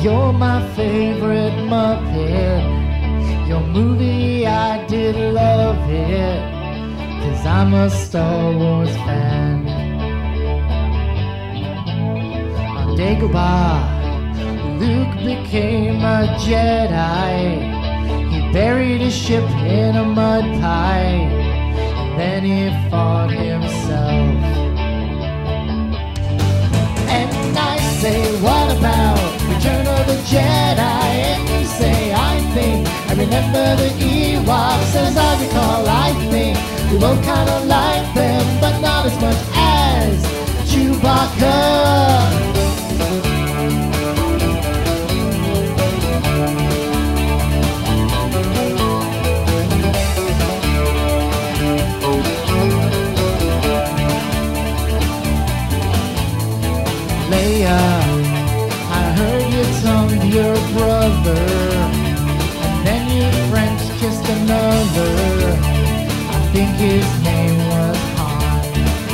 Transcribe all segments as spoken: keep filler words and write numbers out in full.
You're my favorite Muppet. Your movie, I did love it, 'cause I'm a Star Wars fan. On Dagobah, Luke became a Jedi. He buried his ship in a mud pie, and then he fought himself. And I say, what about Return of the Jedi? And you say, I think I remember the Ewoks. As I recall, I think we both kind of like them, but not as much as Chewbacca. Leia, I heard you tongued your brother, and then you French kissed another. I think his name was Han.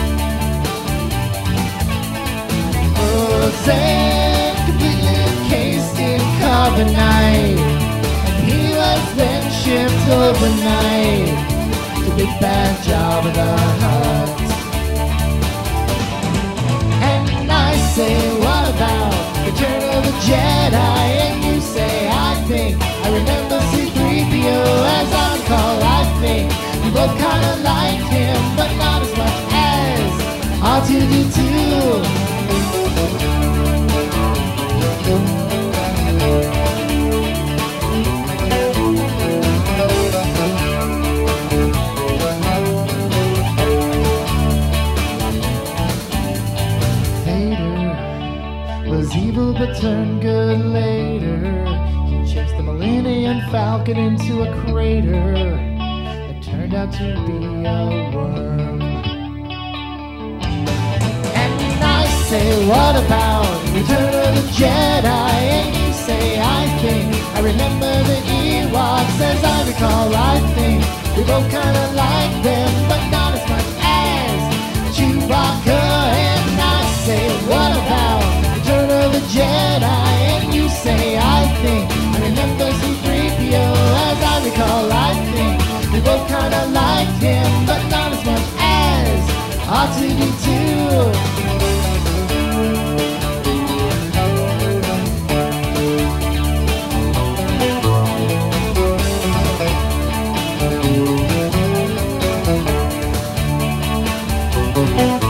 Frozen, completely encased in carbonite, and he was then shipped overnight to Big Bad Jabba the Hutt. Say, what about Return of the Jedi? And you say, I think I remember C three P O. As I recall, I think we both kind of liked him, but not as much as R two D two. Was evil but turned good later. He chased the Millennium Falcon into a crater that turned out to be a worm. And I say, what about Return of the Jedi? And you say, I think I remember the Ewoks. As I recall, I think we both kind of like them, but not as much as Chewbacca. And I say, what about Return of the Jedi? And you say, I think I remember C three P O. As I recall, I think we both kind of liked him, but not as much as R two D two. Thank you.